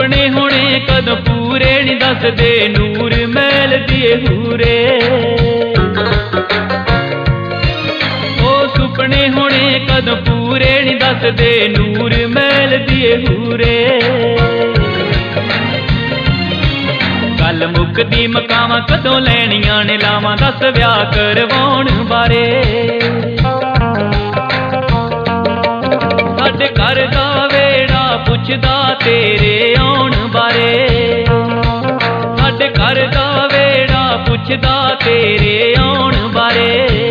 सुपने होने कदों पूरे नी दसदे नूर महल दिए हूरे। ओ सुपने होने कदों पूरे नी दसदे नूर महल दिए हूरे। गल मुकदी मकावां कदों लैणियां ने लावां दस विआह करवाउण बारे। साडे घर दा वेड़ा पुछदा तेरे आउण बारे। साडे घर दा वेड़ा पुछदा तेरे आउण बारे।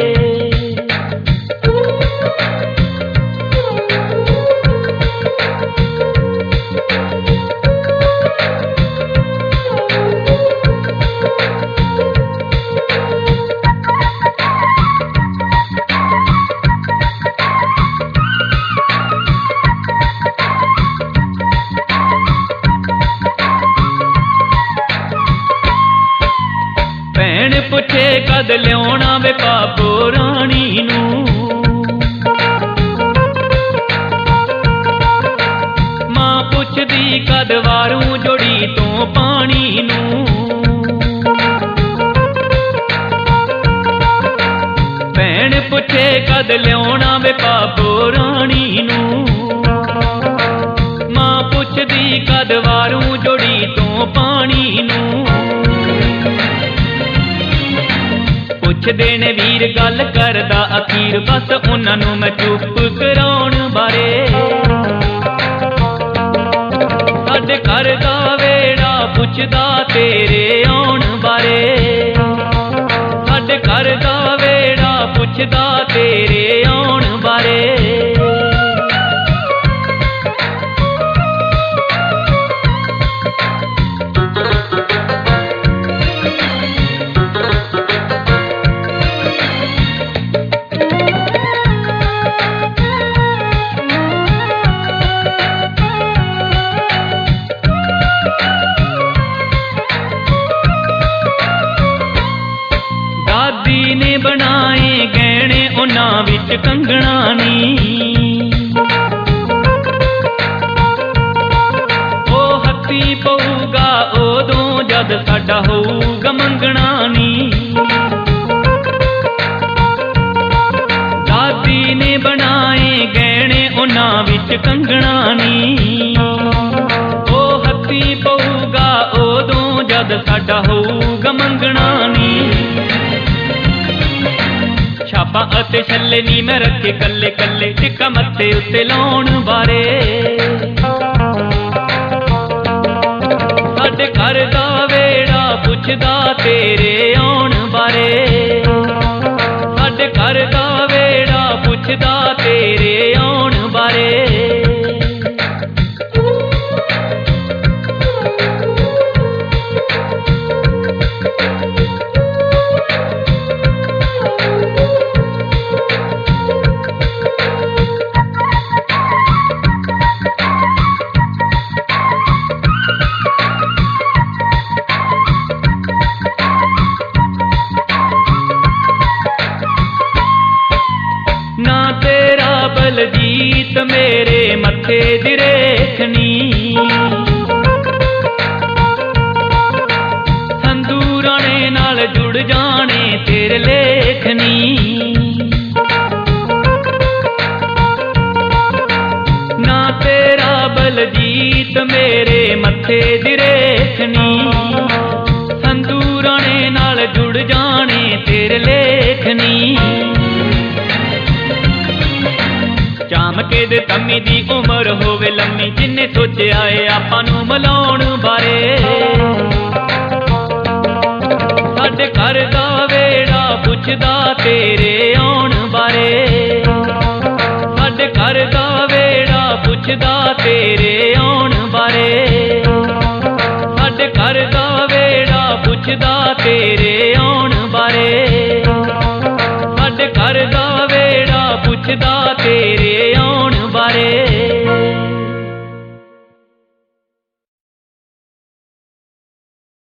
पुछे कद लियाउणा वे पापो राणी नूं। मां पुछदी कद वारूं जोड़ी तो पानी नूं। भैण पुछे कद लियाउणा वे पापो राणी नूं। मां पुछदी कद वारूं जोड़ी तो पानी नूं। पुछदे ने वीर गल करदा अखीर बस उन्हां नूं मैं चुप कराउण बारे। साडे घर दा वेड़ा पुछदा तेरे आउण बारे। साडे घर दा वेड़ा पुछदा तेरे आउण बारे। बनाए गहने उन्हां विच कंगना नी। ओ हत्थी पऊगा उदों जद साडा होऊगा मंगना नी। दादी ने बनाए गहने उन्हां विच कंगना नी। ओ हत्थी पऊगा उदों जद साडा होऊगा मंगना नी। छापा अते छल्ले नी मैं रखे कल्ले कल्ले टिक्का मत्थे उत्ते लाउण बारे। साडे घर दा वेड़ा पुछदा तेरे आउण बारे। साडे घर दा वेड़ा पुछदा तेरे आउण बारे। बलजीत मेरे मथे दी रेखनी। संदूराने नाल जुड़ जाने तेरे लेखनी। ना तेरा बलजीत मेरे मथे दी रेखनी। संदूराने नाल जुड़ जाने तेरे लेखनी। चामके दे तम्मी दी उमर होवे लम्मी जिन्ने सोचिया है आपां नूं मिलाउण बारे। साडे घर दा वेड़ा पुछदा तेरे आउण बारे। साडे घर दा वेड़ा पुछदा तेरे आउण बारे। साडे घर दा वेड़ा पुछदा तेरे आउण बारे। साडे घर दा वेड़ा पुछदा